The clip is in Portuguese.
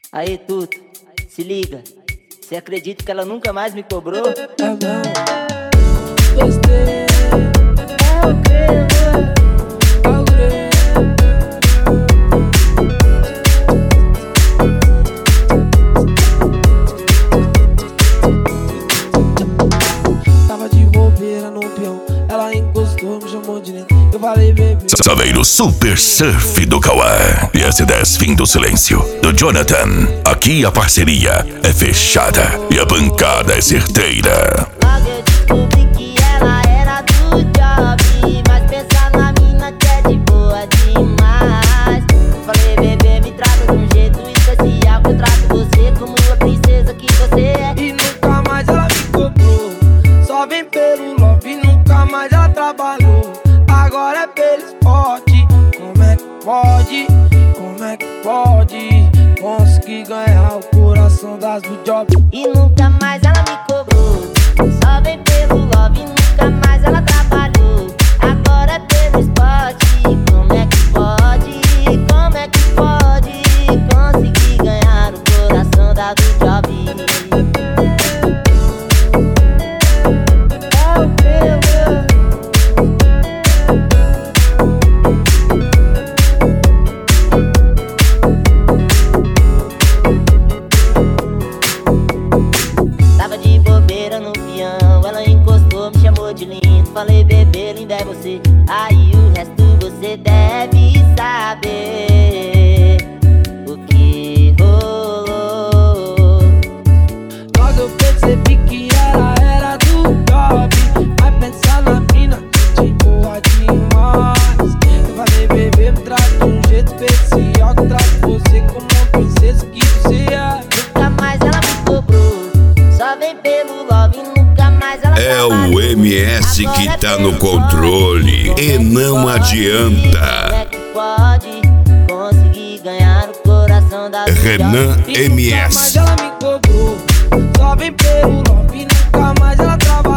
Aí, Tuto, se liga. Você acredita que ela nunca mais me cobrou? Gostei. Tava de bobeira no peão, ela encostou, me chamou de dentro. Eu falei, bebê. Saveiro Super Surf do Cauã e S10 Fim do Silêncio do Jonathan. Aqui a parceria é fechada e a bancada é certeira. Logo eu descobri que ela era do job, mas pensa na mina que é de boa demais. Falei, bebê, me trata de um jeito especial, que eu trato você como a princesa que você é. E nunca mais ela me cobrou, só vem pelo love, nunca mais ela trabalhou. Agora é pelo esporte. Como é que pode? Como é que pode conseguir ganhar o coração das do job? E nunca mais ela me cobrou, só vem pelo love, nunca mais ela trabalhou. Agora é pelo esporte. Como é que pode? Como é que pode conseguir ganhar o coração da do job? Tava de bobeira no peão, ela encostou, me chamou de lindo. Falei, bebê, linda é você, aí o resto você deve saber o que rolou. Logo eu percebi que ela era do job, vai pensar na mina de boa demais. Eu falei, bebê, me trata de um jeito especial, que eu trato você como uma princesa que você é. Nunca mais ela me cobrou, só vem pelo love, nunca mais ela É trabalhou. o MS que Agora tá no pelo controle esporte. e não Como é adianta. que pode conseguir ganhar o coração da Renan E nunca mais MS. ela me cobrou, só vem pelo love, nunca mais ela trabalhou.